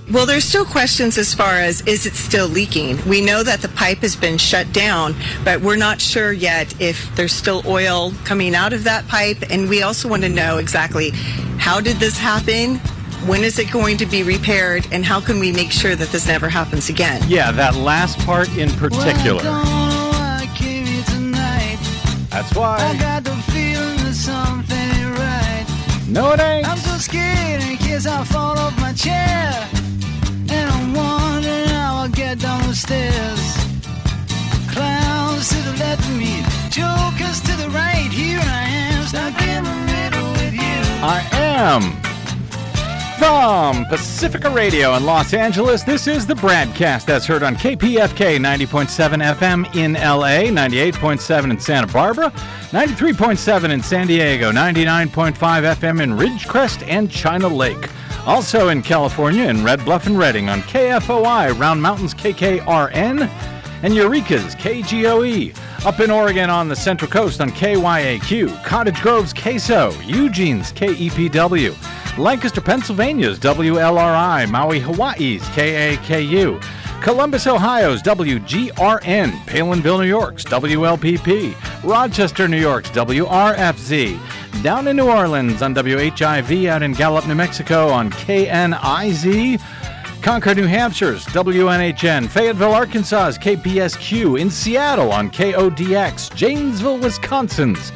Well, there's still questions as far as, is it still leaking? We know that the pipe has been shut down, but we're not sure yet if there's still oil coming out of that pipe. And we also want to know exactly, how did this happen? When is it going to be repaired? And how can we make sure that this never happens again? Yeah, that last part in particular. That's why. I got the feeling that something ain't right. No, it ain't. I'm so scared in case I fall off my chair. And I'm wondering how I'll get down the stairs. Clowns to the left of me, jokers to the right. Here I am, stuck in the middle with you. I am. From Pacifica Radio in Los Angeles, this is the BradCast that's heard on KPFK 90.7 FM in LA, 98.7 in Santa Barbara, 93.7 in San Diego, 99.5 FM in Ridgecrest and China Lake. Also in California in Red Bluff and Redding on KFOI, Round Mountains KKRN, and Eureka's KGOE. Up in Oregon on the Central Coast on KYAQ, Cottage Grove's KSO, Eugene's KEPW, Lancaster, Pennsylvania's WLRI, Maui, Hawaii's KAKU, Columbus, Ohio's WGRN, Palinville, New York's WLPP, Rochester, New York's WRFZ, down in New Orleans on WHIV, out in Gallup, New Mexico on KNIZ, Concord, New Hampshire's WNHN, Fayetteville, Arkansas's KPSQ, in Seattle on KODX, Janesville, Wisconsin's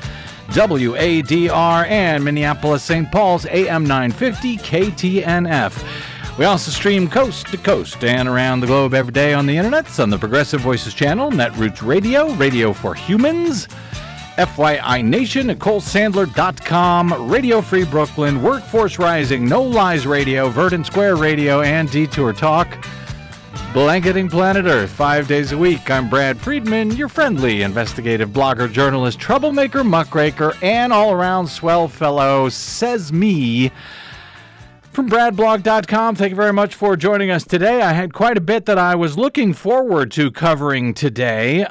WADR, and Minneapolis, St. Paul's AM 950 KTNF. We also stream coast to coast and around the globe every day on the internet on the Progressive Voices channel, Netroots Radio, Radio for Humans, FYI Nation, NicoleSandler.com, Radio Free Brooklyn, Workforce Rising, No Lies Radio, Verdant Square Radio, and Detour Talk. Blanketing Planet Earth 5 days a week. I'm Brad Friedman, your friendly investigative blogger, journalist, troublemaker, muckraker, and all-around swell fellow, says me. From BradBlog.com, thank you very much for joining us today. I had quite a bit that I was looking forward to covering today.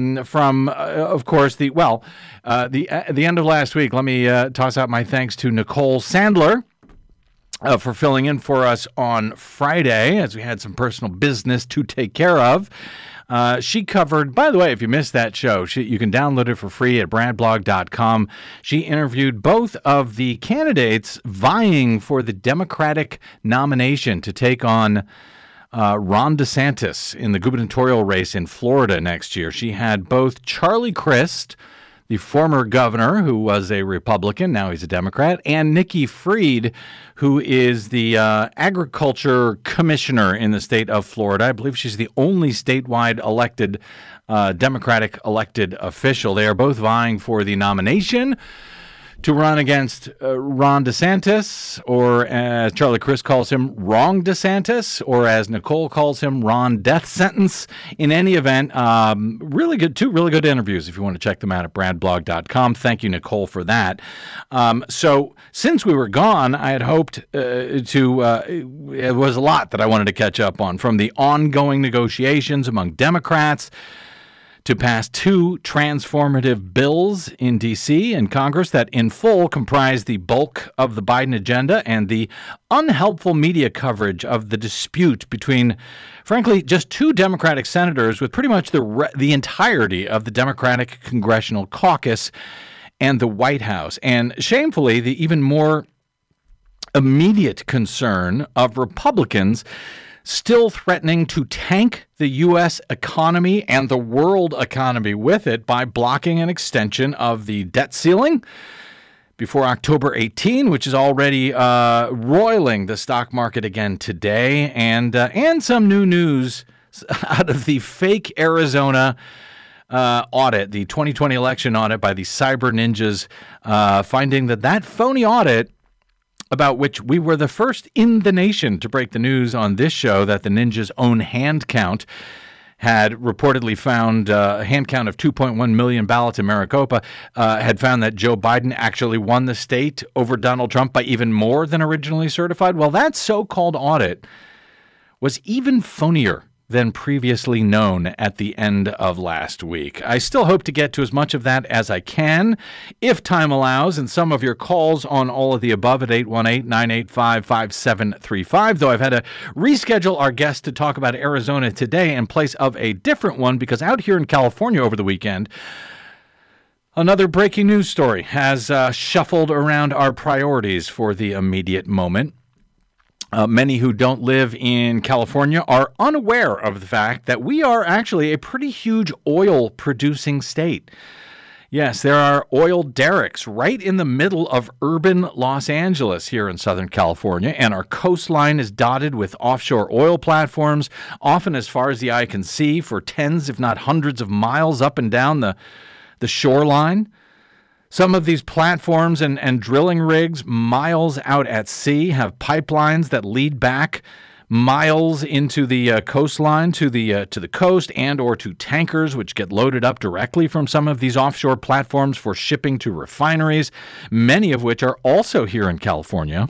Of course, the end of last week. Let me toss out my thanks to Nicole Sandler for filling in for us on Friday, as we had some personal business to take care of. She covered, by the way, if you missed that show, you can download it for free at bradblog.com. She interviewed both of the candidates vying for the Democratic nomination to take on Ron DeSantis in the gubernatorial race in Florida next year. She had both Charlie Crist, the former governor, who was a Republican, now he's a Democrat, and Nikki Fried, who is the agriculture commissioner in the state of Florida. I believe she's the only statewide elected, Democratic elected official. They are both vying for the nomination to run against Ron DeSantis, or as Charlie Crist calls him, Wrong DeSantis, or as Nicole calls him, Ron Death Sentence. In any event, two really good interviews if you want to check them out at bradblog.com. Thank you, Nicole, for that. So since we were gone, I had hoped it was a lot that I wanted to catch up on, from the ongoing negotiations among Democrats to pass two transformative bills in D.C. and Congress that in full comprise the bulk of the Biden agenda, and the unhelpful media coverage of the dispute between, frankly, just two Democratic senators with pretty much the entirety of the Democratic Congressional Caucus and the White House. And shamefully, the even more immediate concern of Republicans still threatening to tank the U.S. economy and the world economy with it by blocking an extension of the debt ceiling before October 18, which is already roiling the stock market again today, and some new news out of the fake Arizona audit, the 2020 election audit by the Cyber Ninjas, finding that phony audit, about which we were the first in the nation to break the news on this show, that the Ninjas' own hand count had reportedly found a hand count of 2.1 million ballots in Maricopa, had found that Joe Biden actually won the state over Donald Trump by even more than originally certified. Well, that so-called audit was even phonier than previously known at the end of last week. I still hope to get to as much of that as I can, if time allows, and some of your calls on all of the above at 818-985-5735, though I've had to reschedule our guest to talk about Arizona today in place of a different one, because out here in California over the weekend, another breaking news story has shuffled around our priorities for the immediate moment. Many who don't live in California are unaware of the fact that we are actually a pretty huge oil-producing state. Yes, there are oil derricks right in the middle of urban Los Angeles here in Southern California, and our coastline is dotted with offshore oil platforms, often as far as the eye can see, for tens, if not hundreds of miles up and down the shoreline. Some of these platforms and drilling rigs miles out at sea have pipelines that lead back miles into the coastline to the coast and or to tankers, which get loaded up directly from some of these offshore platforms for shipping to refineries, many of which are also here in California.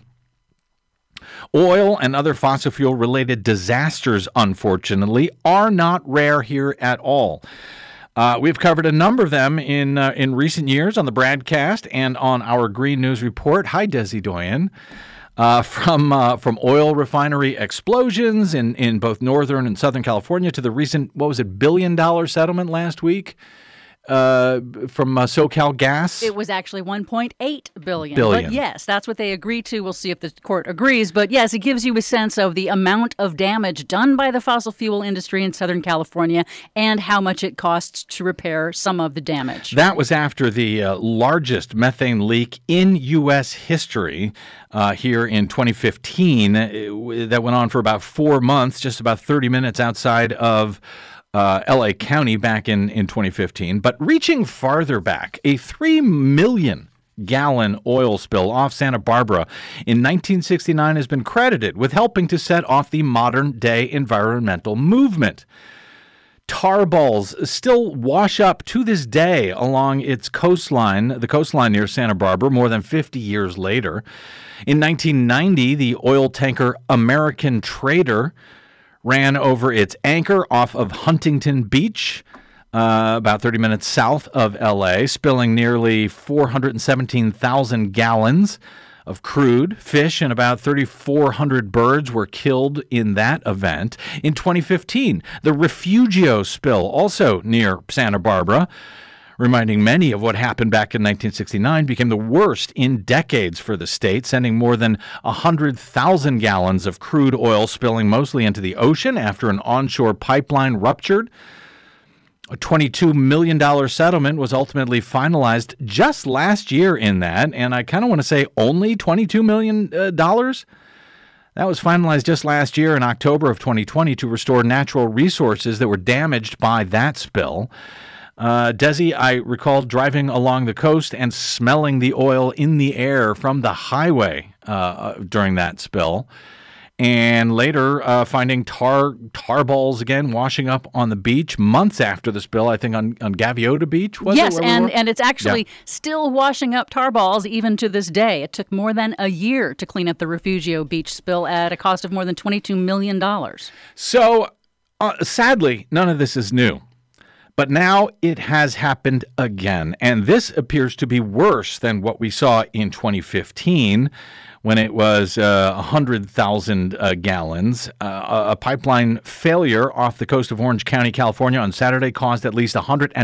Oil and other fossil fuel-related disasters, unfortunately, are not rare here at all. We've covered a number of them in recent years on the Bradcast and on our Green News Report. Hi, Desi Doyen. From oil refinery explosions in both Northern and Southern California to the recent, $1 billion settlement last week from SoCal Gas. It was actually $1.8 billion. But yes, that's what they agreed to. We'll see if the court agrees. But yes, it gives you a sense of the amount of damage done by the fossil fuel industry in Southern California and how much it costs to repair some of the damage. That was after the largest methane leak in U.S. history here in 2015. That went on for about 4 months, just about 30 minutes outside of L.A. County back in 2015. But reaching farther back, a 3 million gallon oil spill off Santa Barbara in 1969 has been credited with helping to set off the modern-day environmental movement. Tar balls still wash up to this day along its coastline, the coastline near Santa Barbara, more than 50 years later. In 1990, the oil tanker American Trader ran over its anchor off of Huntington Beach, about 30 minutes south of L.A., spilling nearly 417,000 gallons of crude. Fish and about 3,400 birds were killed in that event. In 2015, the Refugio spill, also near Santa Barbara, reminding many of what happened back in 1969, became the worst in decades for the state, sending more than 100,000 gallons of crude oil spilling mostly into the ocean after an onshore pipeline ruptured. A $22 million settlement was ultimately finalized just last year in that, and I kind of want to say only $22 million. That was finalized just last year in October of 2020 to restore natural resources that were damaged by that spill. Desi, I recall driving along the coast and smelling the oil in the air from the highway during that spill. And later finding tar balls again washing up on the beach months after the spill, I think on Gaviota Beach, was it? Yes, and it's actually still washing up tar balls even to this day. It took more than a year to clean up the Refugio Beach spill at a cost of more than $22 million. So, sadly, none of this is new. But now it has happened again, and this appears to be worse than what we saw in 2015 when it was 100,000 gallons. A pipeline failure off the coast of Orange County, California on Saturday caused at least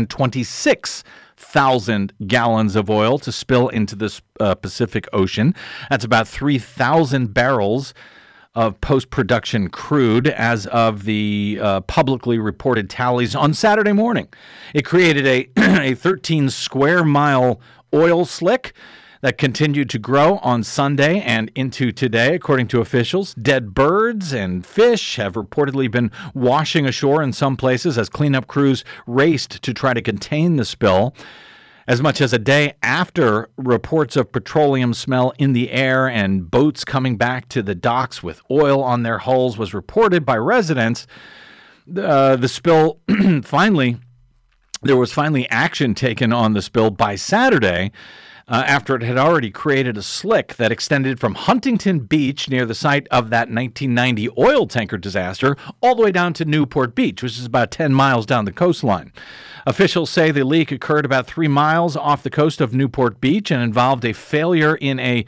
126,000 gallons of oil to spill into the Pacific Ocean. That's about 3,000 barrels of post-production crude as of the publicly reported tallies on Saturday morning. It created a 13-square-mile oil slick that continued to grow on Sunday and into today, according to officials. Dead birds and fish have reportedly been washing ashore in some places as cleanup crews raced to try to contain the spill. As much as a day after reports of petroleum smell in the air and boats coming back to the docks with oil on their hulls was reported by residents, the spill there was finally action taken on the spill by Saturday after it had already created a slick that extended from Huntington Beach near the site of that 1990 oil tanker disaster all the way down to Newport Beach, which is about 10 miles down the coastline. Officials say the leak occurred about 3 miles off the coast of Newport Beach and involved a failure in a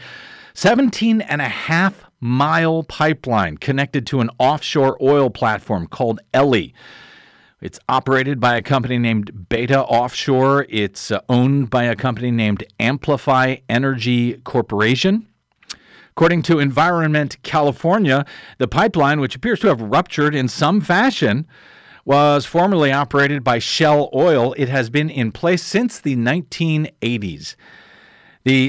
17.5-mile pipeline connected to an offshore oil platform called Elly. It's operated by a company named Beta Offshore. It's owned by a company named Amplify Energy Corporation. According to Environment California, the pipeline, which appears to have ruptured in some fashion, was formerly operated by Shell Oil. It has been in place since the 1980s. The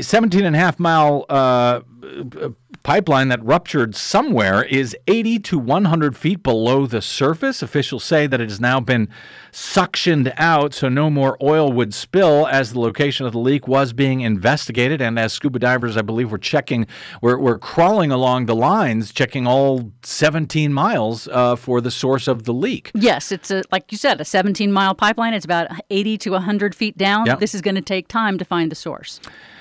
17.5-mile pipeline that ruptured somewhere is 80 to 100 feet below the surface. Officials say that it has now been suctioned out so no more oil would spill as the location of the leak was being investigated. And as scuba divers, I believe, we're crawling along the lines, checking all 17 miles for the source of the leak. Yes, it's, like you said, a 17-mile pipeline. It's about 80 to 100 feet down. Yep. This is going to take time to find the source.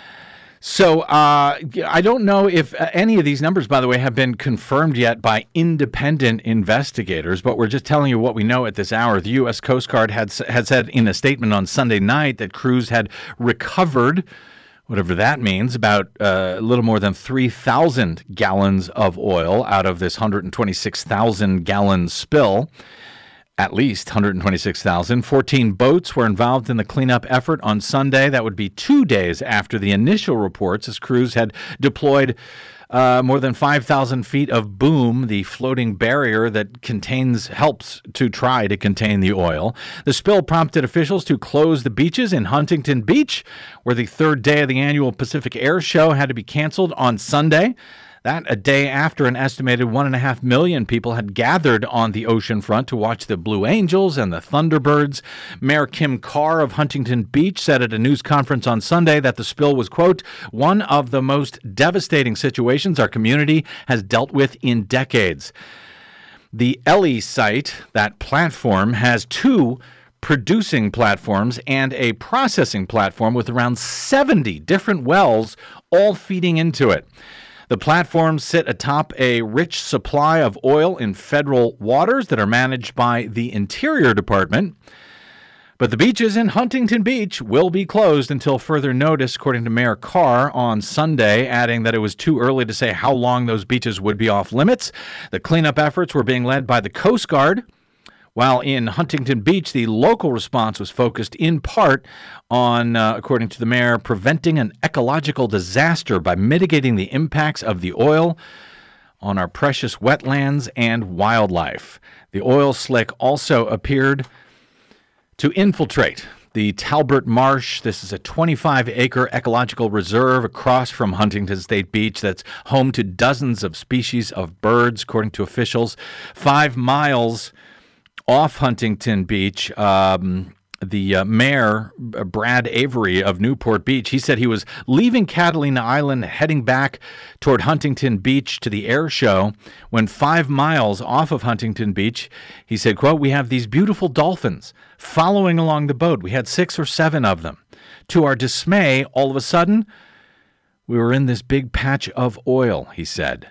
So I don't know if any of these numbers, by the way, have been confirmed yet by independent investigators, but we're just telling you what we know at this hour. The U.S. Coast Guard had said in a statement on Sunday night that crews had recovered, whatever that means, about a little more than 3,000 gallons of oil out of this 126,000-gallon spill. At least 126,000. 14 boats were involved in the cleanup effort on Sunday. That would be 2 days after the initial reports, as crews had deployed more than 5,000 feet of boom, the floating barrier that helps to try to contain the oil. The spill prompted officials to close the beaches in Huntington Beach, where the third day of the annual Pacific Air Show had to be canceled on Sunday. That a day after an estimated 1.5 million people had gathered on the ocean front to watch the Blue Angels and the Thunderbirds. Mayor Kim Carr of Huntington Beach said at a news conference on Sunday that the spill was, quote, one of the most devastating situations our community has dealt with in decades. The Elly site, that platform, has 2 producing platforms and a processing platform with around 70 different wells all feeding into it. The platforms sit atop a rich supply of oil in federal waters that are managed by the Interior Department. But the beaches in Huntington Beach will be closed until further notice, according to Mayor Carr on Sunday, adding that it was too early to say how long those beaches would be off limits. The cleanup efforts were being led by the Coast Guard, while in Huntington Beach, the local response was focused in part on, according to the mayor, preventing an ecological disaster by mitigating the impacts of the oil on our precious wetlands and wildlife. The oil slick also appeared to infiltrate the Talbert Marsh. This is a 25-acre ecological reserve across from Huntington State Beach that's home to dozens of species of birds, according to officials. 5 miles off Huntington Beach, the mayor, Brad Avery of Newport Beach, he said he was leaving Catalina Island, heading back toward Huntington Beach to the air show, when 5 miles off of Huntington Beach, he said, quote, we have these beautiful dolphins following along the boat. We had 6 or 7 of them. To our dismay, all of a sudden, we were in this big patch of oil, he said.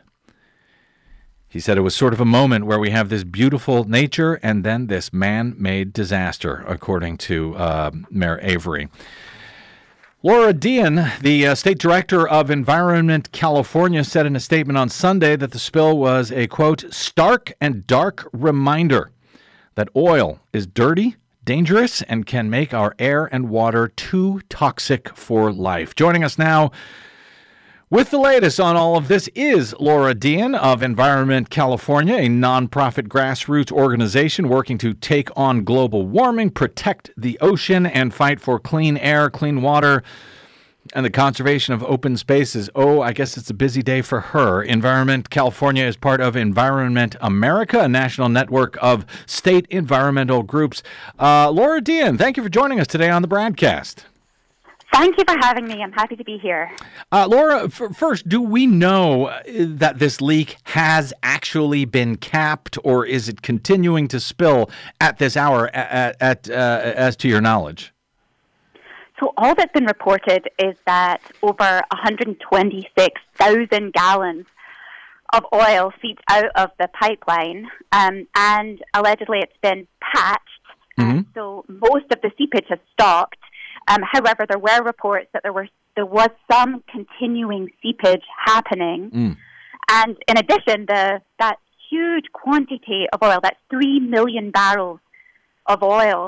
He said it was sort of a moment where we have this beautiful nature and then this man-made disaster, according to Mayor Avery. Laura Dean, the state director of Environment California, said in a statement on Sunday that the spill was a, quote, stark and dark reminder that oil is dirty, dangerous, and can make our air and water too toxic for life. Joining us now with the latest on all of this is Laura Dean of Environment California, a nonprofit grassroots organization working to take on global warming, protect the ocean, and fight for clean air, clean water, and the conservation of open spaces. Oh, I guess it's a busy day for her. Environment California is part of Environment America, a national network of state environmental groups. Laura Dean, thank you for joining us today on the broadcast. Thank you for having me. I'm happy to be here. Laura, first, do we know that this leak has actually been capped, or is it continuing to spill at this hour, as to your knowledge? So all that's been reported is that over 126,000 gallons of oil seeped out of the pipeline, and allegedly it's been patched, so most of the seepage has stopped. However, there were reports that there was some continuing seepage happening, and in addition, that huge quantity of oil, that's 3 million barrels of oil.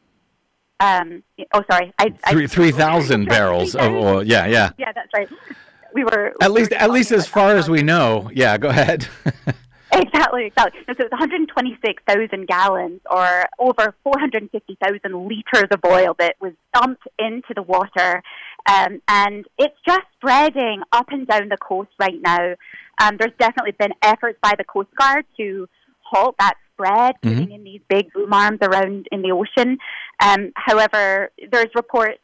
3,000 barrels of oil. Yeah. Yeah, that's right. We were at least as far as we know. Yeah, go ahead. Exactly. So it's 126,000 gallons, or over 450,000 liters of oil that was dumped into the water, and it's just spreading up and down the coast right now. There's definitely been efforts by the Coast Guard to halt that spread, putting in these big boom arms around in the ocean. However, there's reports,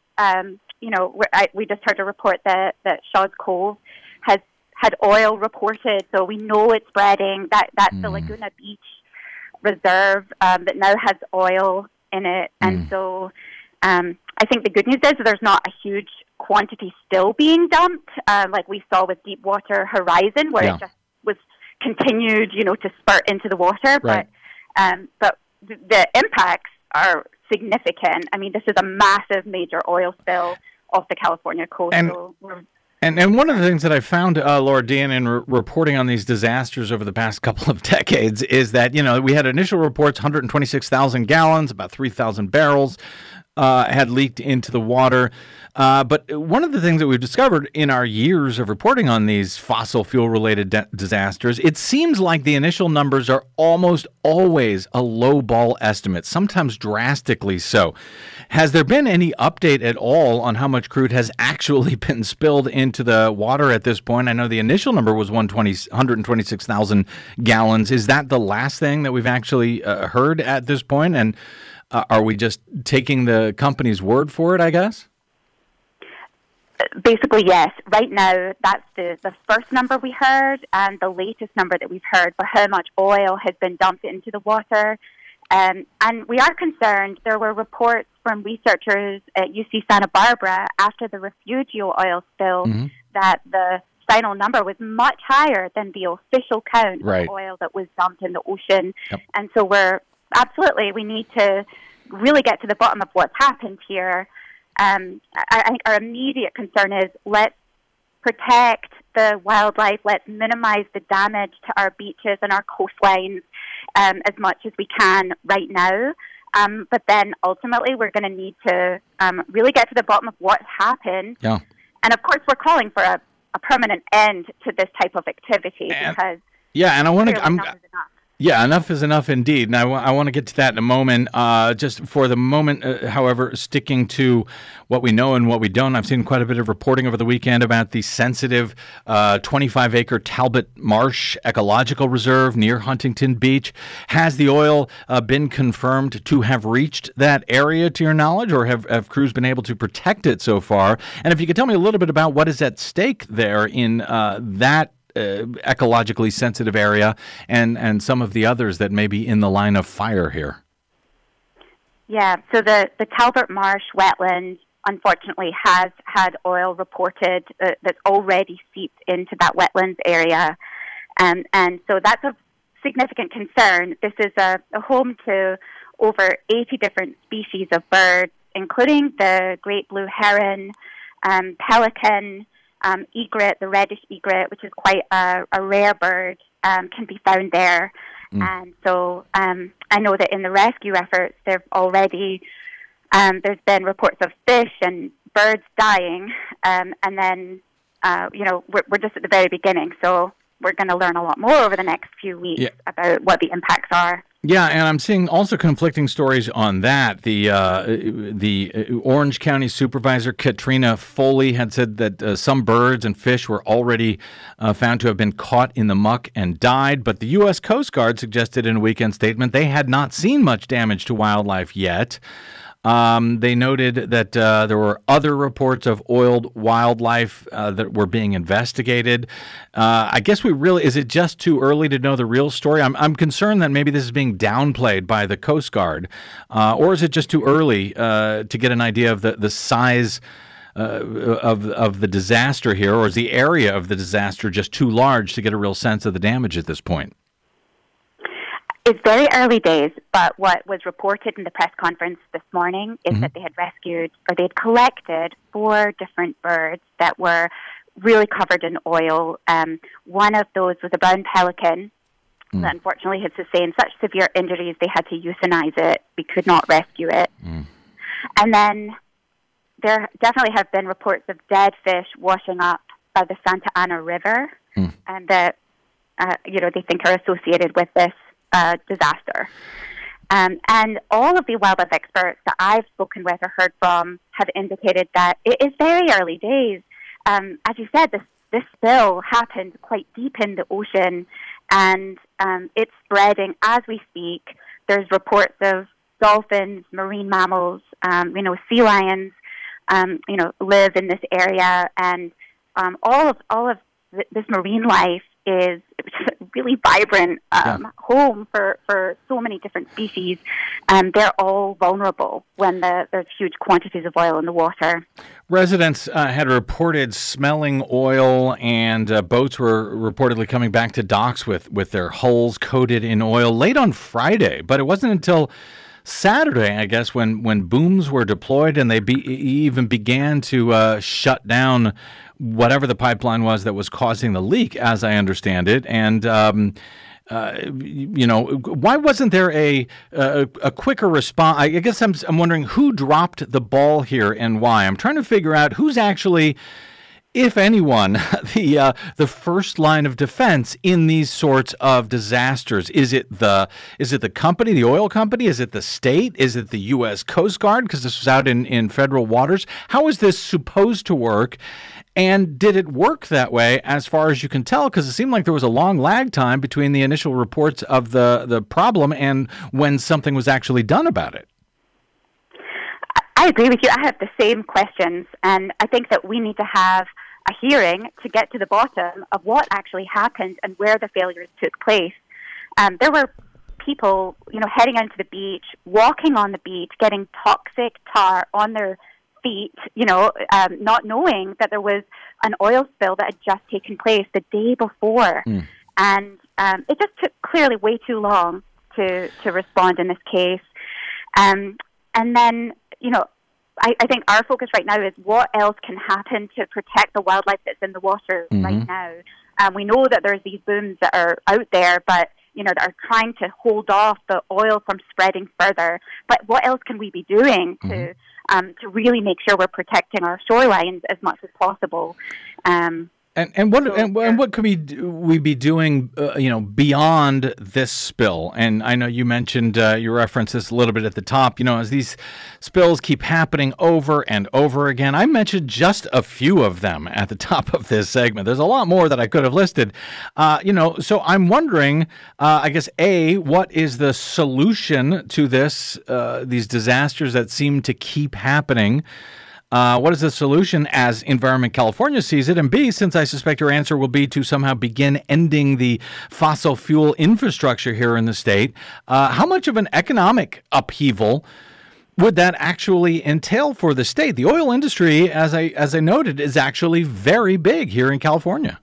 we just heard a report that Shaw's Cove has had oil reported, so we know it's spreading. That's the Laguna Beach reserve that now has oil in it. And so I think the good news is there's not a huge quantity still being dumped, like we saw with Deepwater Horizon, where it just was continued, to spurt into the water. Right. But the impacts are significant. I mean, this is a massive, major oil spill off the California coast. And one of the things that I found, Laura Dean, in reporting on these disasters over the past couple of decades is that, we had initial reports, 126,000 gallons, about 3,000 barrels had leaked into the water. But one of the things that we've discovered in our years of reporting on these fossil fuel-related disasters, it seems like the initial numbers are almost always a low-ball estimate, sometimes drastically so. Has there been any update at all on how much crude has actually been spilled into the water at this point? I know the initial number was 126,000 gallons. Is that the last thing that we've actually heard at this point? And are we just taking the company's word for it, I guess? Basically, yes. Right now, that's the first number we heard, and the latest number that we've heard for how much oil has been dumped into the water. And we are concerned. There were reports from researchers at UC Santa Barbara after the Refugio oil spill that the final number was much higher than the official count of oil that was dumped in the ocean. Yep. And so we need to really get to the bottom of what's happened here. I think our immediate concern is let's protect the wildlife, let's minimize the damage to our beaches and our coastlines as much as we can right now. But then ultimately we're going to need to really get to the bottom of what's happened. Yeah. And of course we're calling for a permanent end to this type of activity because and I want to Yeah, enough is enough indeed. And I want to get to that in a moment. Just for the moment, however, sticking to what we know and what we don't, I've seen quite a bit of reporting over the weekend about the sensitive 25-acre Talbot Marsh Ecological Reserve near Huntington Beach. Has the oil been confirmed to have reached that area, to your knowledge, or have crews been able to protect it so far? And if you could tell me a little bit about what is at stake there in that ecologically sensitive area and some of the others that may be in the line of fire here. Yeah, so the Talbot Marsh wetland unfortunately has had oil reported that's already seeped into that wetlands area. And so that's a significant concern. This is a home to over 80 different species of birds, including the great blue heron, pelican, egret, the reddish egret, which is quite a rare bird, can be found there. And so I know that in the rescue efforts, there's been reports of fish and birds dying. And then, we're just at the very beginning. So we're going to learn a lot more over the next few weeks about what the impacts are. Yeah, and I'm seeing also conflicting stories on that. The Orange County Supervisor Katrina Foley had said that some birds and fish were already found to have been caught in the muck and died, but the U.S. Coast Guard suggested in a weekend statement they had not seen much damage to wildlife yet. They noted that there were other reports of oiled wildlife that were being investigated. I guess is it just too early to know the real story? I'm concerned that maybe this is being downplayed by the Coast Guard, or is it just too early to get an idea of the size of the disaster here, or is the area of the disaster just too large to get a real sense of the damage at this point? It's very early days, but what was reported in the press conference this morning is that they had collected 4 different birds that were really covered in oil. One of those was a brown pelican that unfortunately had sustained such severe injuries they had to euthanize it. We could not rescue it. And then there definitely have been reports of dead fish washing up by the Santa Ana River, and that they think are associated with this disaster. And all of the wildlife experts that I've spoken with or heard from have indicated that it is very early days. As you said, this spill happened quite deep in the ocean, and it's spreading as we speak. There's reports of dolphins, marine mammals, sea lions, live in this area, and all of this marine life is really vibrant home for so many different species, and they're all vulnerable when there's huge quantities of oil in the water. Residents had reported smelling oil, and boats were reportedly coming back to docks with their hulls coated in oil late on Friday, but it wasn't until Saturday, I guess, when booms were deployed and they even began to shut down whatever the pipeline was that was causing the leak, as I understand it. And, why wasn't there a quicker response? I guess I'm wondering who dropped the ball here and why. I'm trying to figure out who's actually, if anyone, the first line of defense in these sorts of disasters. Is it the company, the oil company? Is it the state? Is it the U.S. Coast Guard? Because this was out in federal waters. How is this supposed to work? And did it work that way as far as you can tell? Because it seemed like there was a long lag time between the initial reports of the problem and when something was actually done about it. I agree with you. I have the same questions, and I think that we need to have a hearing to get to the bottom of what actually happened and where the failures took place. There were people, heading onto the beach, walking on the beach, getting toxic tar on their feet, not knowing that there was an oil spill that had just taken place the day before. And it just took clearly way too long to respond in this case. And then, I think our focus right now is what else can happen to protect the wildlife that's in the water right now. We know that there's these booms that are out there, but that are trying to hold off the oil from spreading further. But what else can we be doing to really make sure we're protecting our shorelines as much as possible? And what could we be doing, beyond this spill? And I know you mentioned, you referenced this a little bit at the top, as these spills keep happening over and over again. I mentioned just a few of them at the top of this segment. There's a lot more that I could have listed, so I'm wondering, I guess, what is the solution to these disasters that seem to keep happening? What is the solution as Environment California sees it? And B, since I suspect your answer will be to somehow begin ending the fossil fuel infrastructure here in the state, how much of an economic upheaval would that actually entail for the state? The oil industry, as I noted, is actually very big here in California.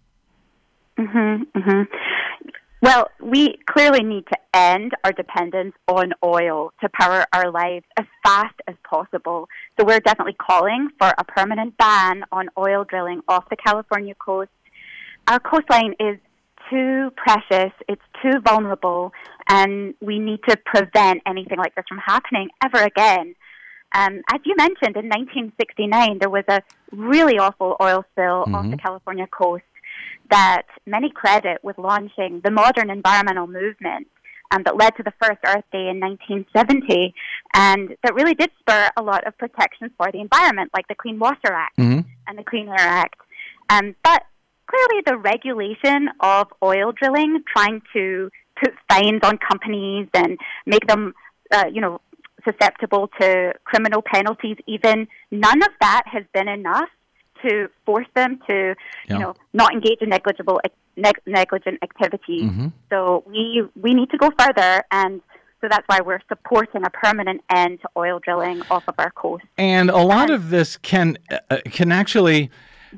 Well, we clearly need to end our dependence on oil to power our lives as fast as possible. So we're definitely calling for a permanent ban on oil drilling off the California coast. Our coastline is too precious, it's too vulnerable, and we need to prevent anything like this from happening ever again. As you mentioned, in 1969, there was a really awful oil spill off the California coast that many credit with launching the modern environmental movement that led to the first Earth Day in 1970, and that really did spur a lot of protections for the environment, like the Clean Water Act and the Clean Air Act. But clearly the regulation of oil drilling, trying to put fines on companies and make them, susceptible to criminal penalties even. None of that has been enough to force them to, not engage in negligent activities. Mm-hmm. So we need to go further, and so that's why we're supporting a permanent end to oil drilling off of our coast. And a lot of this can actually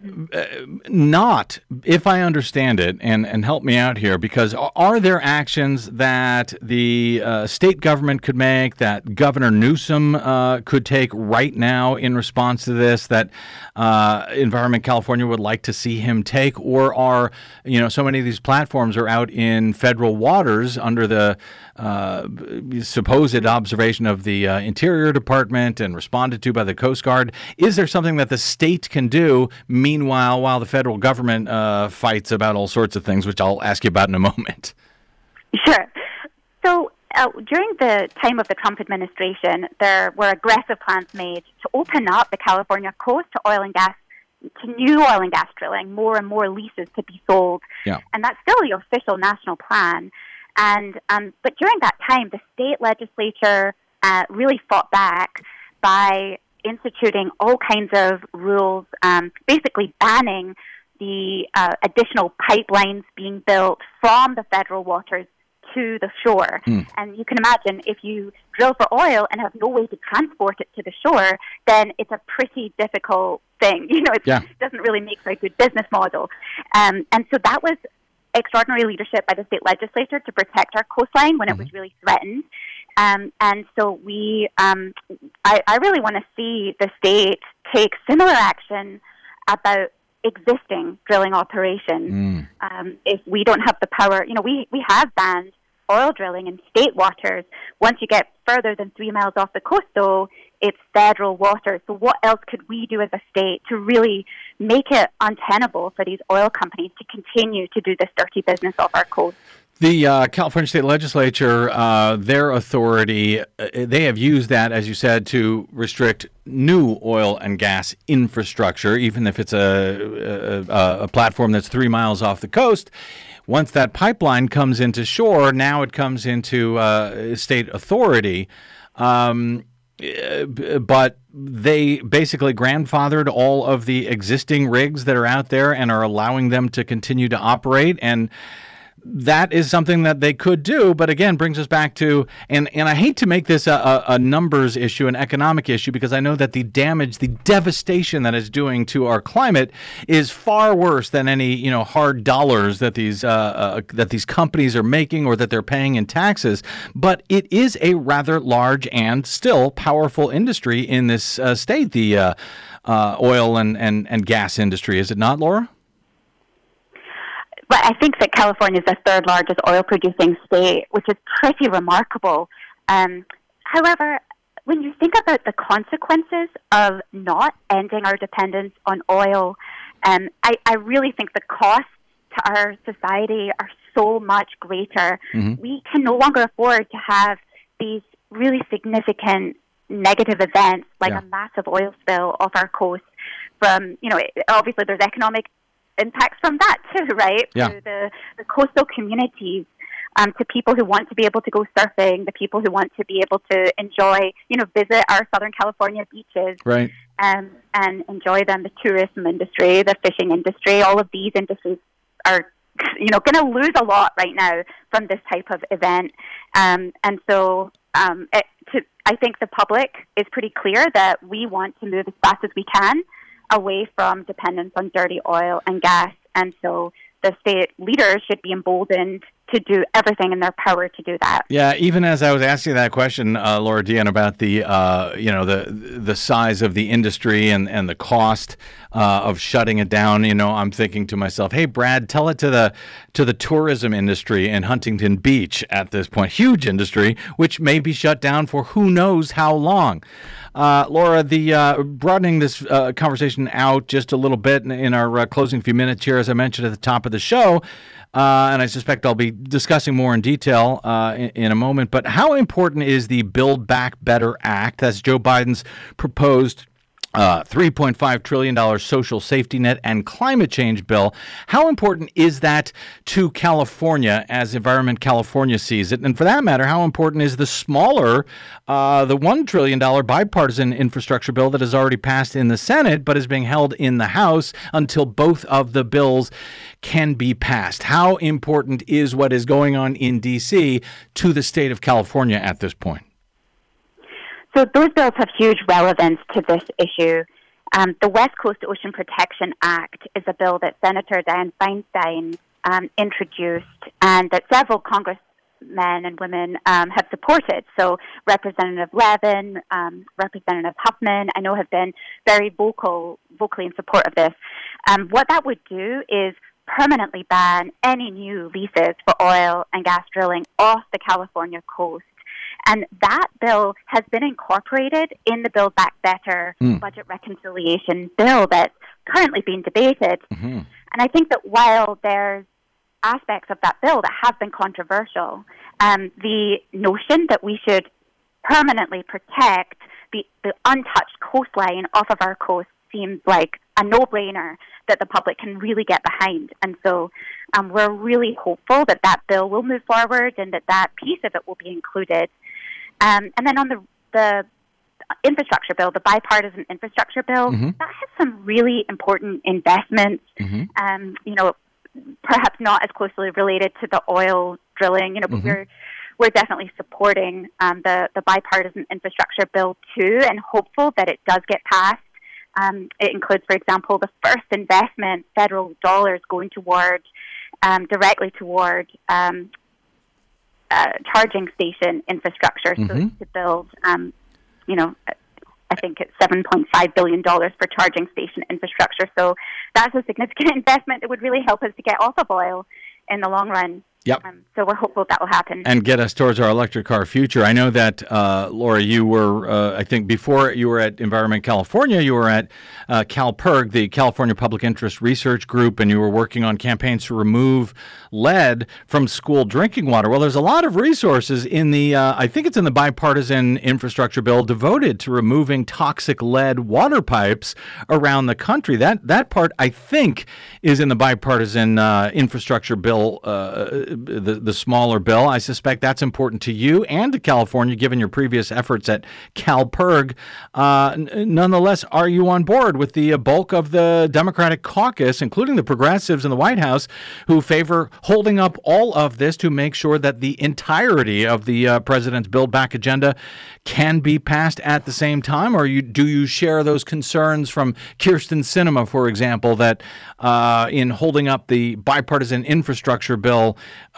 not, if I understand it, and help me out here, because are there actions that the state government could make, that Governor Newsom could take right now in response to this, that Environment California would like to see him take? Or are, so many of these platforms are out in federal waters under the supposed observation of the Interior Department and responded to by the Coast Guard? Is there something that the state can do, meanwhile, while the federal government fights about all sorts of things, which I'll ask you about in a moment? Sure. So during the time of the Trump administration, there were aggressive plans made to open up the California coast to new oil and gas drilling, more and more leases to be sold. Yeah. And that's still the official national plan. And but during that time, the state legislature really fought back by instituting all kinds of rules, basically banning the additional pipelines being built from the federal waters to the shore. And you can imagine, if you drill for oil and have no way to transport it to the shore, then it's a pretty difficult thing. It doesn't really make for a good business model. And so that was extraordinary leadership by the state legislature to protect our coastline when it was really threatened. And so I really want to see the state take similar action about existing drilling operations. If we don't have the power, we have banned oil drilling in state waters. Once you get further than 3 miles off the coast, though, it's federal waters. So what else could we do as a state to really make it untenable for these oil companies to continue to do this dirty business off our coast? The California State Legislature, their authority, they have used that, as you said, to restrict new oil and gas infrastructure, even if it's a platform that's 3 miles off the coast. Once that pipeline comes into shore, now it comes into state authority. But they basically grandfathered all of the existing rigs that are out there and are allowing them to continue to operate. And that is something that they could do, but again, brings us back to, and I hate to make this a numbers issue, an economic issue, because I know that the damage, the devastation that it's doing to our climate is far worse than any, hard dollars that these companies are making or that they're paying in taxes. But it is a rather large and still powerful industry in this state, the oil and gas industry, is it not, Laura? But I think that California is the third largest oil-producing state, which is pretty remarkable. However, when you think about the consequences of not ending our dependence on oil, I really think the costs to our society are so much greater. We can no longer afford to have these really significant negative events like a massive oil spill off our coast. From, obviously there's economic impacts from that too, right? Yeah. To the coastal communities, to people who want to be able to go surfing, the people who want to be able to enjoy, visit our Southern California beaches, right? And enjoy them. The tourism industry, the fishing industry, all of these industries are, going to lose a lot right now from this type of event. And so, I think the public is pretty clear that we want to move as fast as we can away from dependence on dirty oil and gas. And so the state leaders should be emboldened to do everything in their power to do that. Yeah, even as I was asking that question, Laura Dian, about the the size of the industry and the cost of shutting it down, I'm thinking to myself, hey, Brad, tell it to the tourism industry in Huntington Beach at this point, huge industry, which may be shut down for who knows how long. Laura, the broadening this conversation out just a little bit in our closing few minutes here, as I mentioned at the top of the show, and I suspect I'll be discussing more in detail in a moment, but how important is the Build Back Better Act? That's Joe Biden's proposed $3.5 trillion social safety net and climate change bill. How important is that to California as Environment California sees it? And for that matter, how important is the smaller, the $1 trillion bipartisan infrastructure bill that has already passed in the Senate but is being held in the House until both of the bills can be passed? How important is what is going on in D.C. to the state of California at this point? So those bills have huge relevance to this issue. The West Coast Ocean Protection Act is a bill that Senator Dianne Feinstein introduced and that several congressmen and women have supported. So Representative Levin, Representative Huffman, I know have been very vocally in support of this. What that would do is permanently ban any new leases for oil and gas drilling off the California coast. And that bill has been incorporated in the Build Back Better budget reconciliation bill that's currently being debated. Mm-hmm. And I think that while there's aspects of that bill that have been controversial, the notion that we should permanently protect the untouched coastline off of our coast seems like a no-brainer that the public can really get behind. And so we're really hopeful that that bill will move forward and that piece of it will be included. And then on the infrastructure bill, the bipartisan infrastructure bill, that has some really important investments, perhaps not as closely related to the oil drilling, but we're definitely supporting the bipartisan infrastructure bill too, and hopeful that it does get passed. It includes, for example, the first investment, federal dollars going toward directly toward charging station infrastructure, so to build, I think it's $7.5 billion for charging station infrastructure. So that's a significant investment that would really help us to get off of oil in the long run. Yep. So we're hopeful that will happen. And get us towards our electric car future. I know that, Laura, you were, I think before you were at Environment California, you were at CalPERG, the California Public Interest Research Group, and you were working on campaigns to remove lead from school drinking water. Well, there's a lot of resources in the, I think it's in the bipartisan infrastructure bill, devoted to removing toxic lead water pipes around the country. That part, I think, is in the bipartisan infrastructure bill, the smaller bill. I suspect that's important to you and to California, given your previous efforts at CalPERG. Nonetheless, are you on board with the bulk of the Democratic caucus, including the progressives in the White House, who favor holding up all of this to make sure that the entirety of the president's Build Back agenda can be passed at the same time? Or do you share those concerns from Kyrsten Sinema, for example, that in holding up the bipartisan infrastructure bill,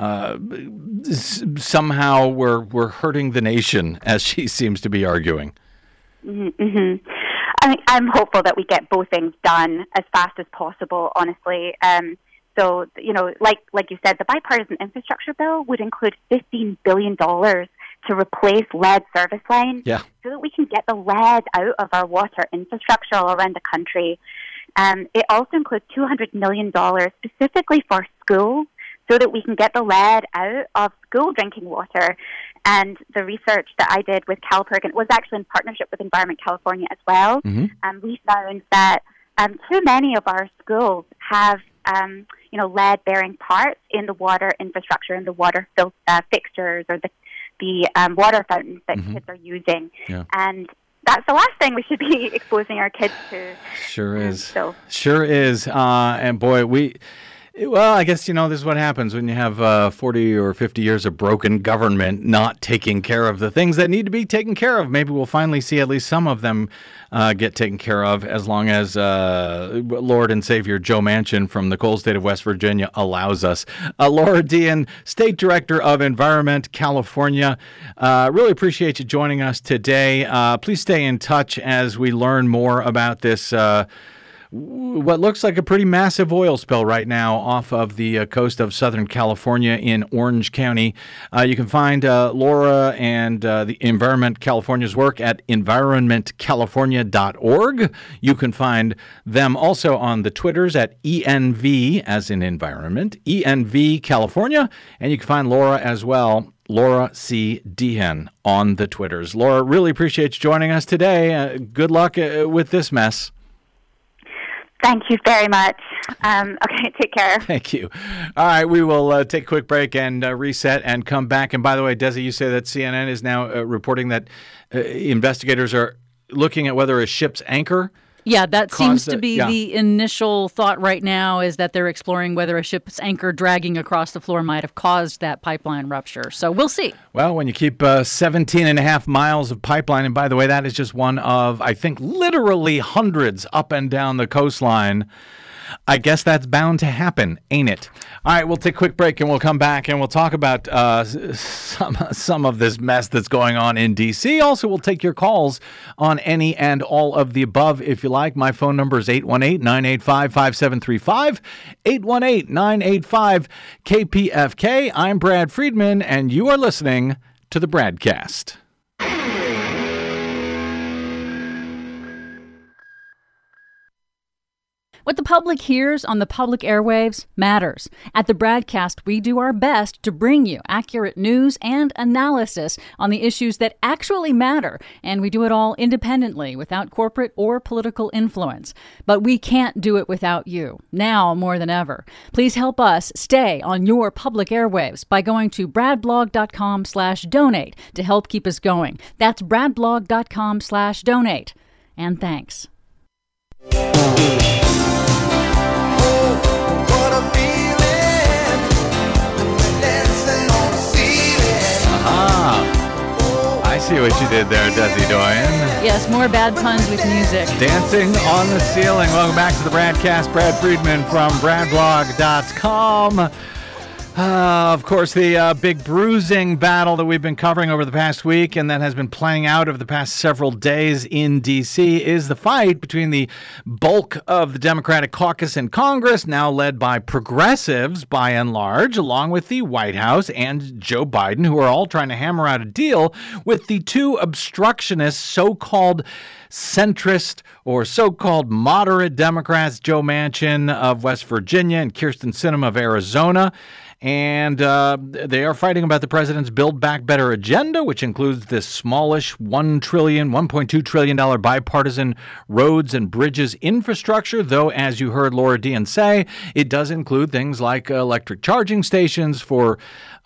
somehow we're hurting the nation, as she seems to be arguing? Mm-hmm. I'm hopeful that we get both things done as fast as possible, honestly. So, like you said, the bipartisan infrastructure bill would include $15 billion to replace lead service lines so that we can get the lead out of our water infrastructure all around the country. It also includes $200 million specifically for schools so that we can get the lead out of school drinking water. And the research that I did with CalPERG, and it was actually in partnership with Environment California as well, we found that too many of our schools have lead-bearing parts in the water infrastructure and the water fixtures or the water fountains that kids are using. Yeah. And that's the last thing we should be exposing our kids to. Sure is. Sure is. And boy, well, I guess, this is what happens when you have 40 or 50 years of broken government not taking care of the things that need to be taken care of. Maybe we'll finally see at least some of them get taken care of, as long as Lord and Savior Joe Manchin from the cold state of West Virginia allows us. Laura Dean, State Director of Environment California, really appreciate you joining us today. Please stay in touch as we learn more about this what looks like a pretty massive oil spill right now off of the coast of Southern California in Orange County. You can find Laura and the Environment California's work at environmentcalifornia.org. You can find them also on the Twitters at ENV, as in environment, ENV California. And you can find Laura as well Laura C. Dehan on the Twitters. Laura, really appreciate you joining us today. Good luck with this mess. Thank you very much. Okay, take care. Thank you. All right, we will take a quick break and reset and come back. And by the way, Desi, you say that CNN is now reporting that investigators are looking at whether a ship's anchor. Yeah, that seems to be the initial thought right now, is that they're exploring whether a ship's anchor dragging across the floor might have caused that pipeline rupture. So we'll see. Well, when you keep 17 and a half miles of pipeline, and by the way, that is just one of, I think, literally hundreds up and down the coastline, I guess that's bound to happen, ain't it? All right, we'll take a quick break and we'll come back and we'll talk about some of this mess that's going on in D.C. Also, we'll take your calls on any and all of the above if you like. My phone number is 818-985-5735, 818-985-KPFK. I'm Brad Friedman, and you are listening to the Bradcast. What the public hears on the public airwaves matters. At the Bradcast, we do our best to bring you accurate news and analysis on the issues that actually matter, and we do it all independently, without corporate or political influence. But we can't do it without you, now more than ever. Please help us stay on your public airwaves by going to bradblog.com/donate to help keep us going. That's bradblog.com/donate. And thanks. I see what you did there, Desi Doyen. Yes, more bad puns with music. Dancing on the ceiling. Welcome back to the Bradcast. Brad Friedman from bradblog.com. Of course, the big bruising battle that we've been covering over the past week and that has been playing out over the past several days in D.C. is the fight between the bulk of the Democratic caucus in Congress, now led by progressives by and large, along with the White House and Joe Biden, who are all trying to hammer out a deal with the two obstructionist so-called centrist or so-called moderate Democrats, Joe Manchin of West Virginia and Kyrsten Sinema of Arizona. And they are fighting about the president's Build Back Better agenda, which includes this smallish $1.2 trillion bipartisan roads and bridges infrastructure, though, as you heard Laura Dehan say, it does include things like electric charging stations for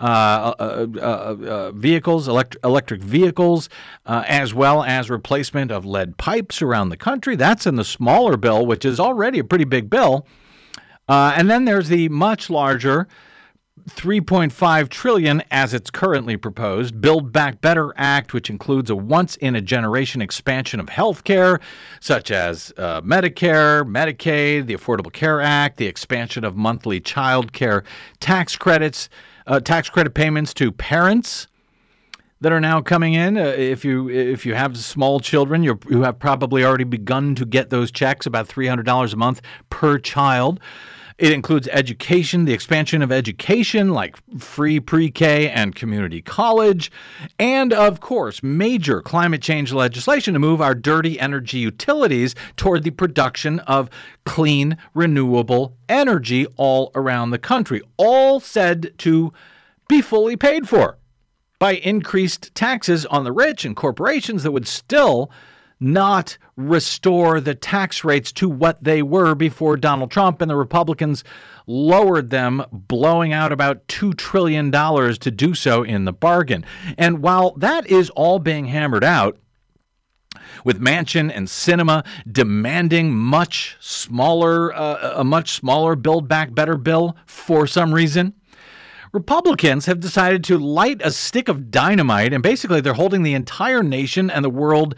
vehicles, electric vehicles, as well as replacement of lead pipes around the country. That's in the smaller bill, which is already a pretty big bill. And then there's the much larger $3.5 trillion as it's currently proposed Build Back Better Act, which includes a once-in-a-generation expansion of health care, such as Medicare, Medicaid, the Affordable Care Act, the expansion of monthly child care tax credits, tax credit payments to parents that are now coming in. If you have small children, you have probably already begun to get those checks, about $300 a month per child. It includes education, the expansion of education like free pre-K and community college, and, of course, major climate change legislation to move our dirty energy utilities toward the production of clean, renewable energy all around the country, all said to be fully paid for by increased taxes on the rich and corporations that would still not restore the tax rates to what they were before Donald Trump and the Republicans lowered them, blowing out about $2 trillion to do so in the bargain. And while that is all being hammered out, with Manchin and Sinema demanding a much smaller Build Back Better bill for some reason, Republicans have decided to light a stick of dynamite, and basically they're holding the entire nation and the world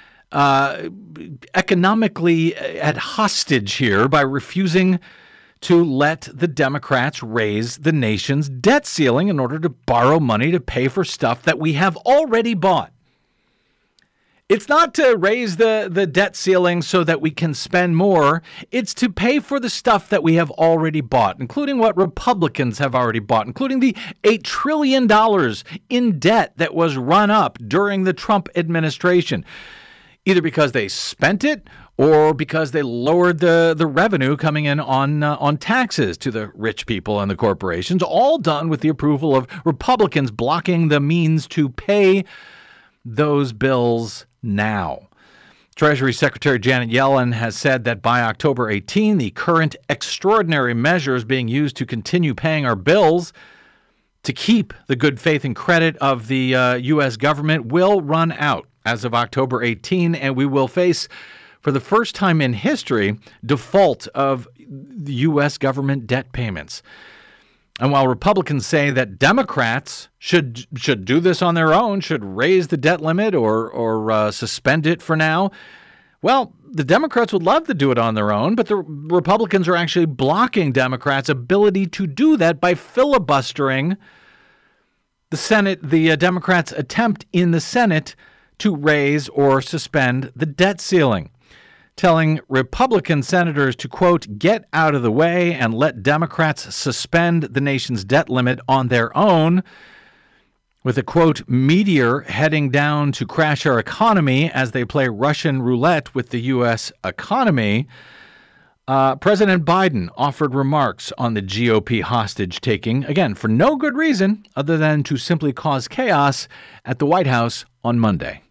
economically at hostage here by refusing to let the Democrats raise the nation's debt ceiling in order to borrow money to pay for stuff that we have already bought. It's not to raise the debt ceiling so that we can spend more. It's to pay for the stuff that we have already bought, including what Republicans have already bought, including the $8 trillion in debt that was run up during the Trump administration, either because they spent it or because they lowered the revenue coming in on taxes to the rich people and the corporations, all done with the approval of Republicans blocking the means to pay those bills now. Treasury Secretary Janet Yellen has said that by October 18, the current extraordinary measures being used to continue paying our bills to keep the good faith and credit of the U.S. government will run out as of October 18, and we will face, for the first time in history, default of the U.S. government debt payments. And while Republicans say that Democrats should do this on their own, should raise the debt limit or suspend it for now, well, the Democrats would love to do it on their own, but the Republicans are actually blocking Democrats' ability to do that by filibustering the Senate, the Democrats' attempt in the Senate to raise or suspend the debt ceiling, telling Republican senators to, quote, get out of the way and let Democrats suspend the nation's debt limit on their own, with a, quote, meteor heading down to crash our economy as they play Russian roulette with the U.S. economy. President Biden offered remarks on the GOP hostage-taking, again, for no good reason other than to simply cause chaos at the White House on Monday.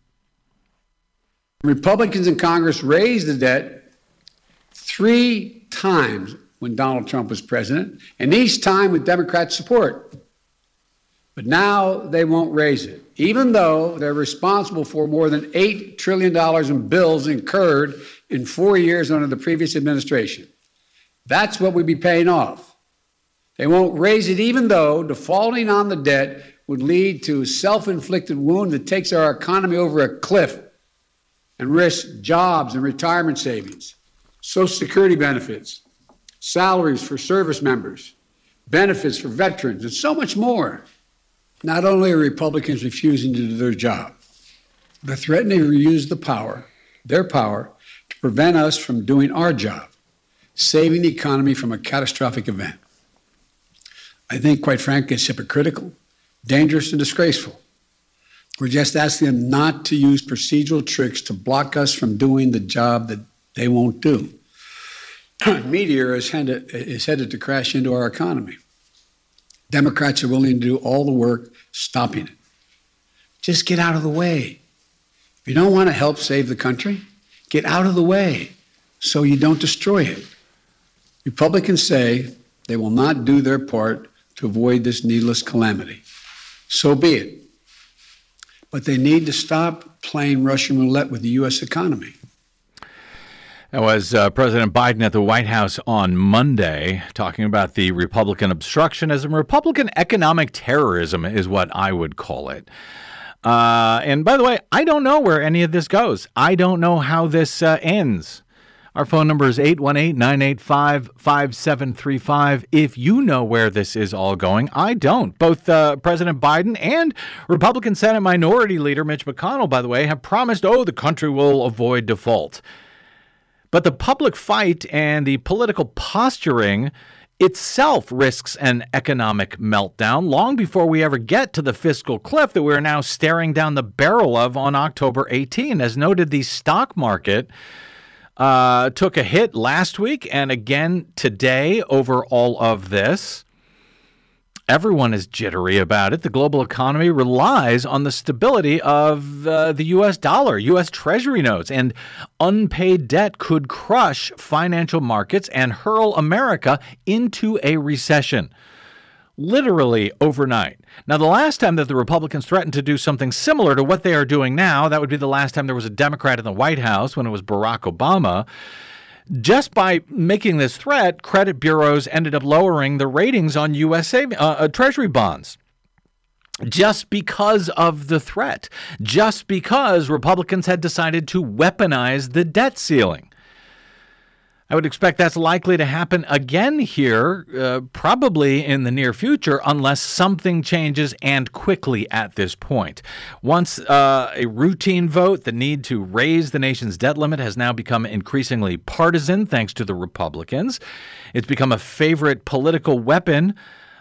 Republicans in Congress raised the debt 3 times when Donald Trump was president, and each time with Democrat support. But now they won't raise it, even though they're responsible for more than $8 trillion in bills incurred in 4 years under the previous administration. That's what we'd be paying off. They won't raise it, even though defaulting on the debt would lead to a self-inflicted wound that takes our economy over a cliff and risks jobs and retirement savings, Social Security benefits, salaries for service members, benefits for veterans, and so much more. Not only are Republicans refusing to do their job, they're threatening to use their power, to prevent us from doing our job, saving the economy from a catastrophic event. I think, quite frankly, it's hypocritical, dangerous, and disgraceful. We're just asking them not to use procedural tricks to block us from doing the job that they won't do. Meteor is headed to crash into our economy. Democrats are willing to do all the work stopping it. Just get out of the way. If you don't want to help save the country, get out of the way so you don't destroy it. Republicans say they will not do their part to avoid this needless calamity. So be it. But they need to stop playing Russian roulette with the U.S. economy. That was President Biden at the White House on Monday, talking about the Republican obstructionism. Republican economic terrorism is what I would call it. And by the way, I don't know where any of this goes. I don't know how this ends. Our phone number is 818-985-5735. If you know where this is all going, I don't. Both President Biden and Republican Senate Minority Leader Mitch McConnell, by the way, have promised, the country will avoid default. But the public fight and the political posturing itself risks an economic meltdown long before we ever get to the fiscal cliff that we're now staring down the barrel of on October 18. As noted, the stock market took a hit last week and again today over all of this. Everyone is jittery about it. The global economy relies on the stability of the U.S. dollar, U.S. Treasury notes, and unpaid debt could crush financial markets and hurl America into a recession, literally overnight. Now, the last time that the Republicans threatened to do something similar to what they are doing now, that would be the last time there was a Democrat in the White House, when it was Barack Obama. Just by making this threat, credit bureaus ended up lowering the ratings on U.S. Treasury bonds. Just because of the threat. Just because Republicans had decided to weaponize the debt ceiling. I would expect that's likely to happen again here, probably in the near future, unless something changes and quickly at this point. Once a routine vote, the need to raise the nation's debt limit has now become increasingly partisan thanks to the Republicans. It's become a favorite political weapon